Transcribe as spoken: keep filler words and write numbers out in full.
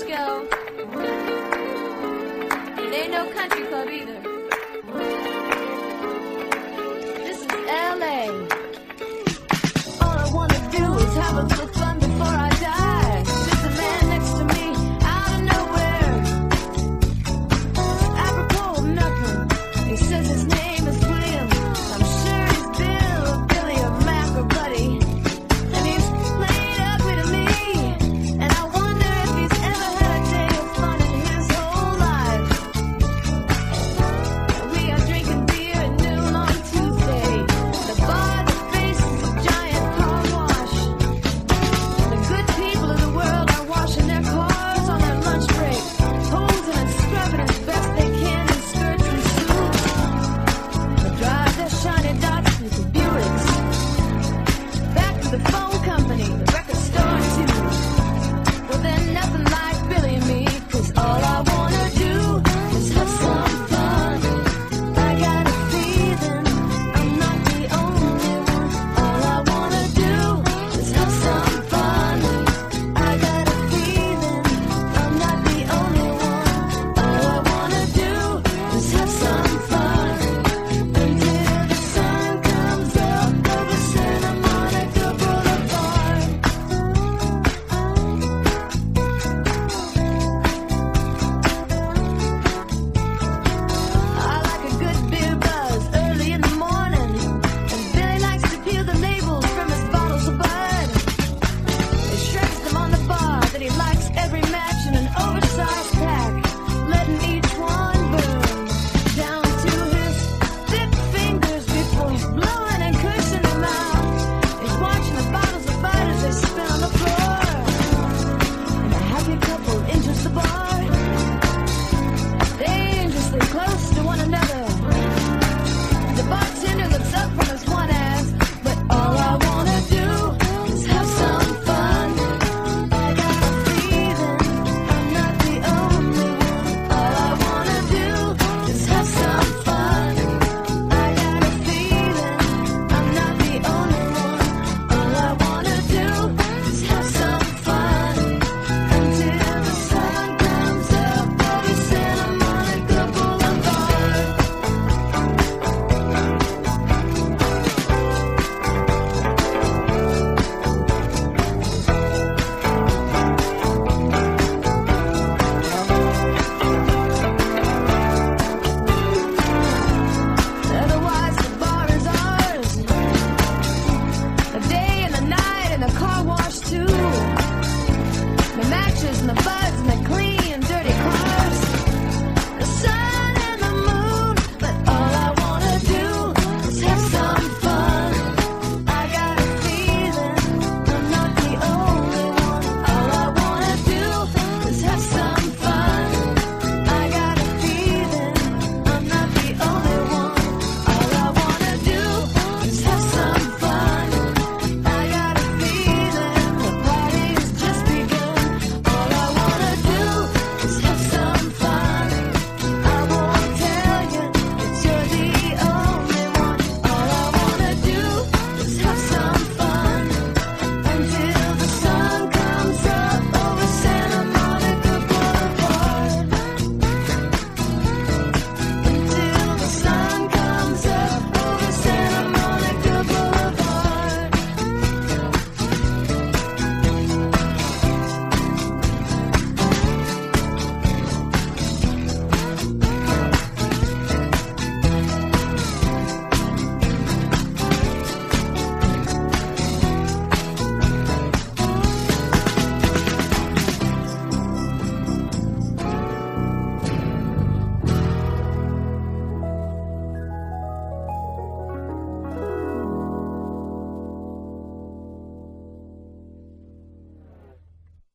disco. It ain't no country club either. This is L A. All I wanna do is have a little fun before I die. There's a man next to me out of nowhere. Apropos of nothing, he says his name is William. I'm sure he's Bill or Billy or Mac or Buddy. And he's played up with me. And I wonder if he's ever had a day of fun in his whole life. We are drinking beer at noon on Tuesday. The bar that faces a giant car wash. The good people of the world are washing their cars on their lunch break, posing and scrubbing as best they can in skirts and suits. They drive their shiny dots into Buicks. Back to the phone company, the record store too. Well, they're nothing like Billy and me, 'cause all I wanna do is have some fun. I got a feeling I'm not the only one. All I wanna do is have some fun. I got a feeling I'm not the only one. All I wanna do is have some fun until the sun comes up over Santa Monica Boulevard. I like a good beer buzz early in the morning, and Billy likes to peel the labels from his bottles of Bud. He shreds them on the bar, then he likes every match in an oversized pack, letting each one burn down to his thick fingers before blowing and cursing them out. He's watching the bottles of Bud as they spin on the floor, and a happy couple enters the bar, dangerously close to one another. The bartender looks up from his one ass, but all I wanna do is have some fun. I got a feeling I'm not the only one. All I wanna do is have some fun. I got a feeling I'm not the only one. All I wanna do is have some fun until the sun comes up over Santa Monica Boulevard. Otherwise, the bar is ours. The day and the night and the car wash too. The matches and the buzz